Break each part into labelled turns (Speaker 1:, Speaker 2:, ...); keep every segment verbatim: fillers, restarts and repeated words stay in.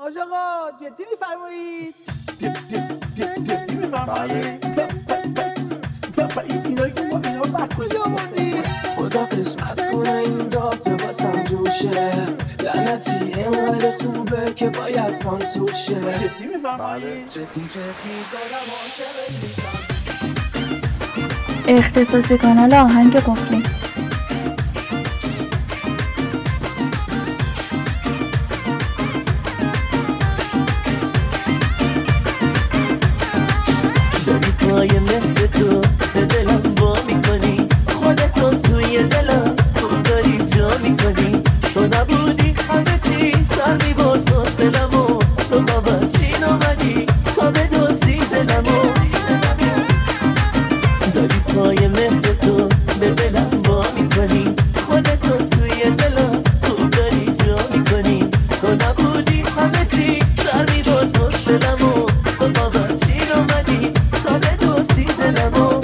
Speaker 1: حاج آقا جدی می‌فرمایید؟ جدی می‌فرمایید؟ اینایی که ما اینا بعد کجا آوردید؟
Speaker 2: خدا قسمت کنه این دافه واسم جوشه، لعنتی اینقدر خوبه که باید سانسور شه.
Speaker 1: جدی می‌فرمایید؟
Speaker 2: جدی جدی دارم عاشق میشم.
Speaker 3: اختصاصی کانال آهنگ قفلی.
Speaker 4: داری پای مهد تو به دلم وا میکنی، خودتو توی دلم تو داری جا میکنی. تو نبودی همه چی سر میبرد تو سلمو، تو بابا چی نامدی تا به دوزی دلمو. داری پای مهد تو به دلم وا میکنی، خودتو توی دلم تو داری جا میکنی. تو نبودی همه چی سر میبرد تو سلمو، تو بابا چی نامدی تا به دوزی دلمو.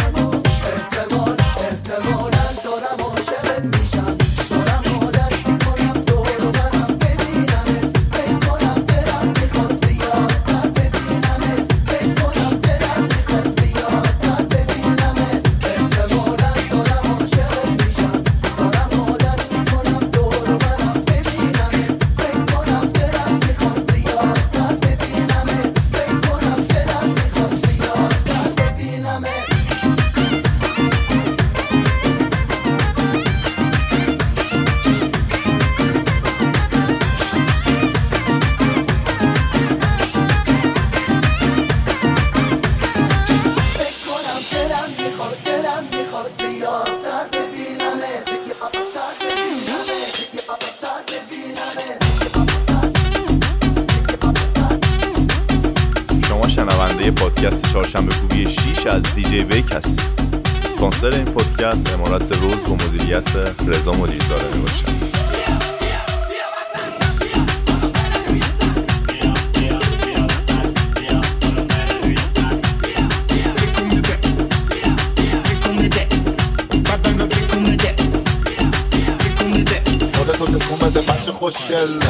Speaker 5: شما شنونده پادکست چهارشنبه خوبی شیش از دیجی ویک هستید. اسپانسر این پادکست امارات روز با مدیریت رضا مدیرزاده می باشد.
Speaker 6: خودتو تکون بده بچه خوشگل.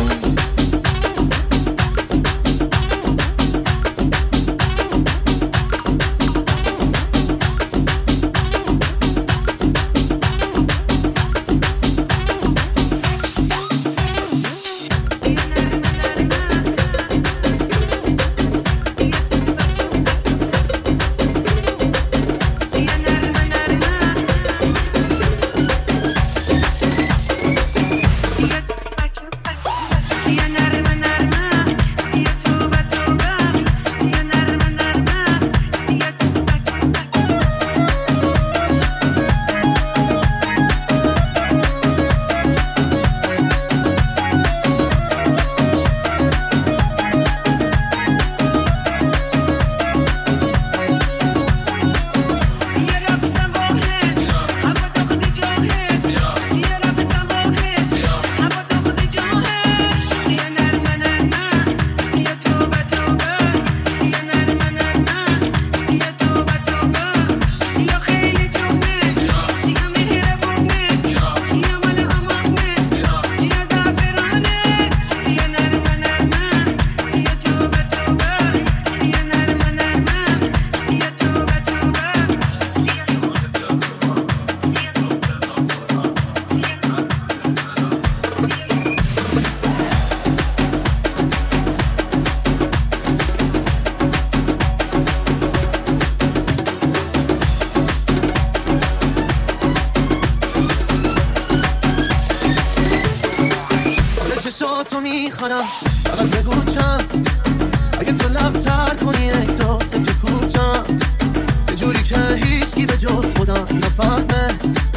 Speaker 4: تو میخوانم فقط بگو چند، اگه تو لبتر کنی یک دوست تو کوچم، یه جوری که هیچکی به جز خودم نفهمه.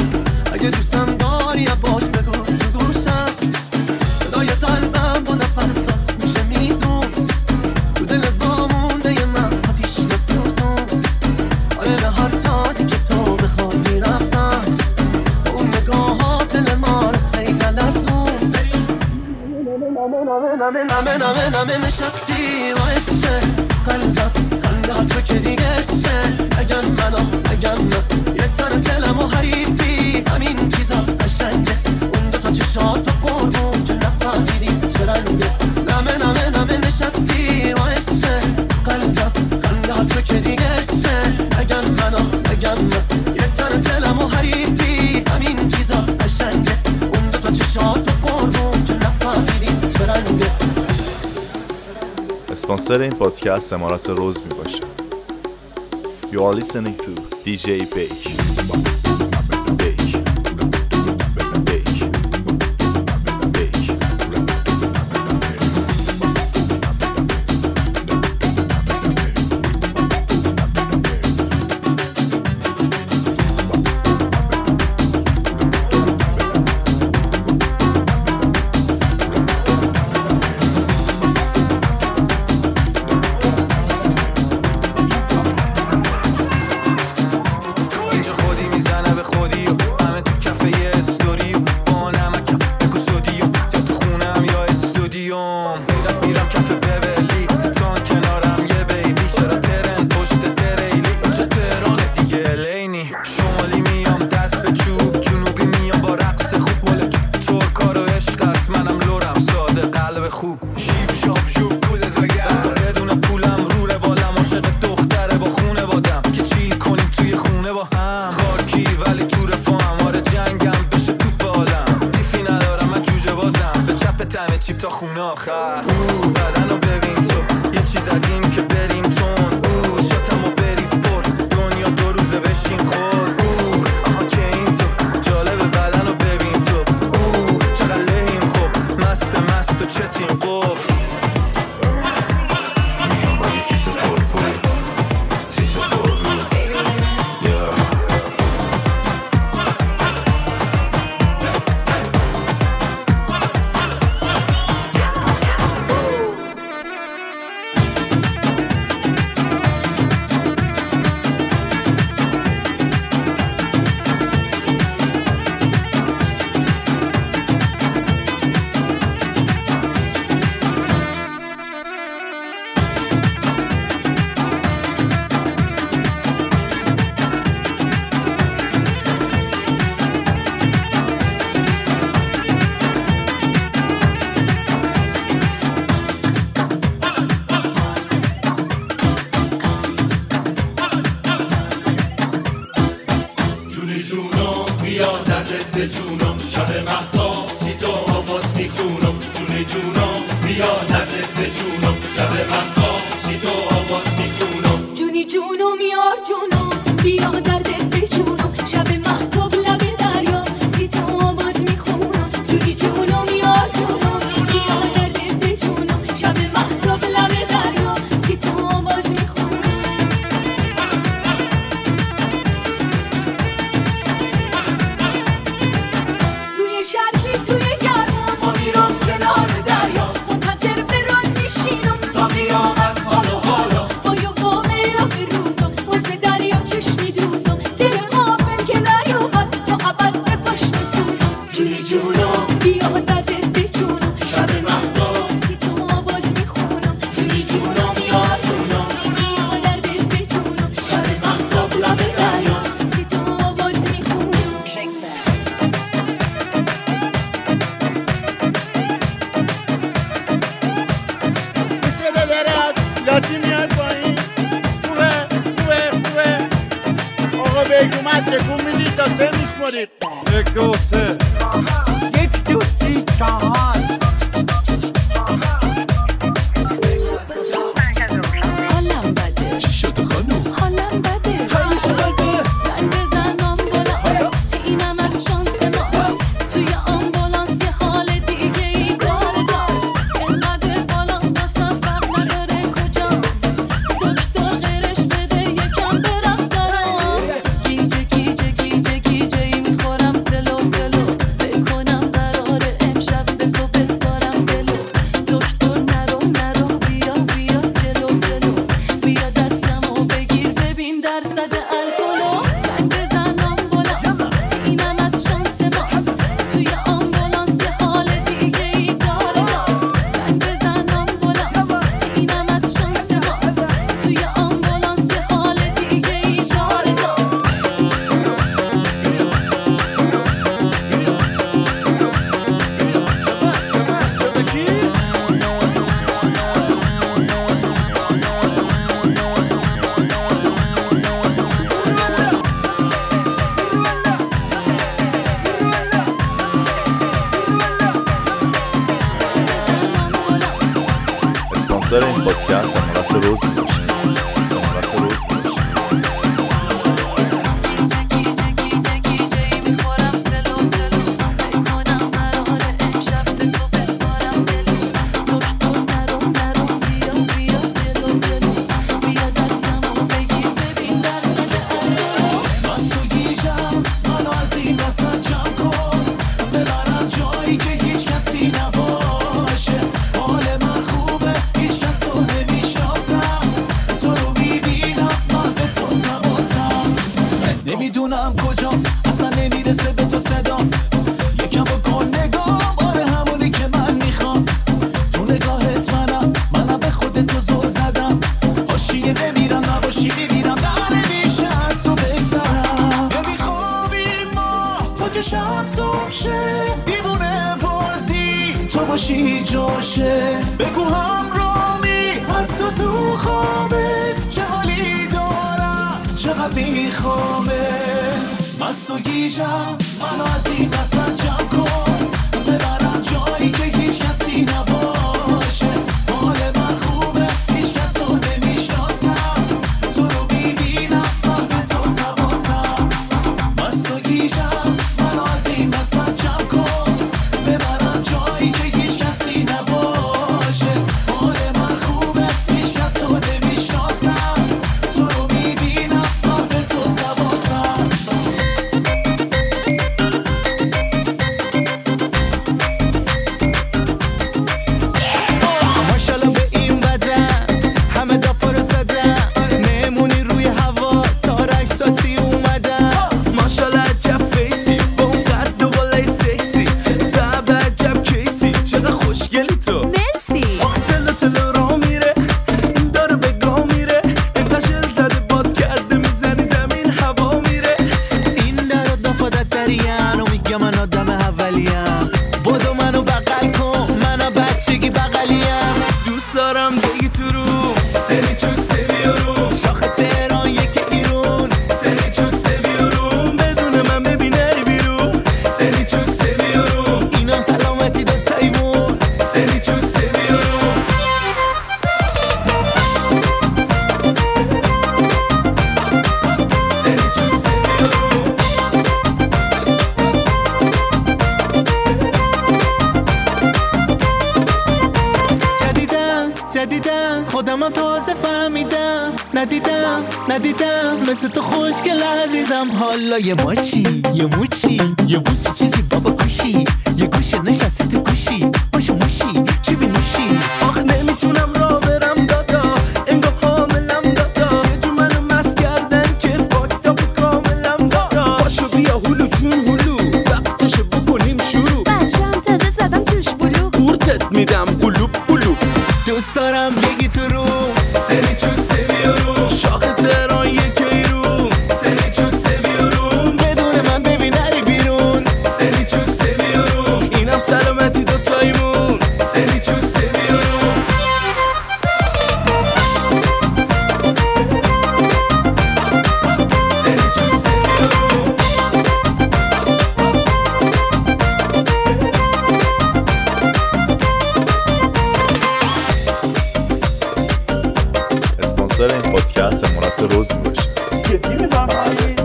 Speaker 4: اگه دوستم داری باش بگو تو گوشم، صدای قلبم با نفسات میشه میزون، تو دل وامونده من آتیش نسوزون. آره به هر سازی که تو بخوای میرقصم، با اون نگاهات دل ما رو خیلی لرزون. نمه نمه نمه نمه نشستی و عشقه قلبم خندهات تو که دیگه عشقه. اگم من آخ اگم من یه تن دلم و حریفی، همین چیزات قشنگه. اون دو تا چشات و قربون که نفهمیدی چه رنگه. نمه نمه نمه
Speaker 5: اسپانسر این پادکست امارات روز می باشه. You are listening to دی جی Bake.
Speaker 7: چیپ تا خونه آخر او بدنو ببین تو یه چیز عدیم که بریم تون او شاتمو بریز پر دنیا دو روزه بشین خود او آها که این تو جالبه بدنو ببین تو او چقدر لحیم خوب مست مست و چتیم قفل میام با یه کیسه پر پول سیسه پر رو یا
Speaker 8: گیجه گیجه گیجه میخورم تلو تلو بکنم قرار امشب به تو
Speaker 5: اسپانسر این پادکست امارات روز میباشید. امارات روز میباشید.
Speaker 4: نمیدونم کجام اصلا نمیرسه به تو صدام، یکم بکن نگام، آره همونی که من میخوام. تو نگاهت منم منم به خودت تو زل زدم، حاشیه نمیرم نباشی میمیرم، در نمیشه از تو بگذرم. نمیخوابیم ما تا که شب صبح شه، دیوونه بازی تو باشی جاشه، بگو همرامی حتی تو خوابت چه حالی دارم، چقدر میخوامت. مست و گیجم منو از این قصد جمع کن، ببرم جایی که هیچ کسی نباشه. حال من خوبه هیچ کس رو نمیشناسم، تو رو میبینم قلب تو سواسم. مست و گیجم منو از این قصد جمع کن، ببرم جایی که هیچ کسی نباشه. حال من خوبه هیچ کس رو نمیشناسم، تو رو میبینم قلب تو سواسم. جدیدم خودمم تازه فهمیدم، ندیدم ندیدم مثل تو خوشگل عزیزم. حالا یه ماچی یه موچی یه بوسی چیزی بابا کشی، یه گوشه نشستی تو کشی باشو موشی چی بی نوشی. آخ نمیتونم را برم دادا، انگاه حاملم دادا، یه جو منو مست کردن که فاکتا به کاملم دادا. باشو بیا هلو جون هلو، وقتشو بکنیم شروع،
Speaker 3: بچم تازه زدم توش بلو،
Speaker 4: قورتت میدم قلوب قلوب. دوست دارم بگی تو رو سری چوک سویارو، شاخ تهران یکی رو سری چوک سویارو، بدون من ببین نری بیرون سری چوک سویارو، اینم سلامتی دوتایمون سری چوک سویارو. سری چوک سویارو.
Speaker 5: اسپانسر این پادکست امارات روز میباشید.
Speaker 1: جدی میفرمایید؟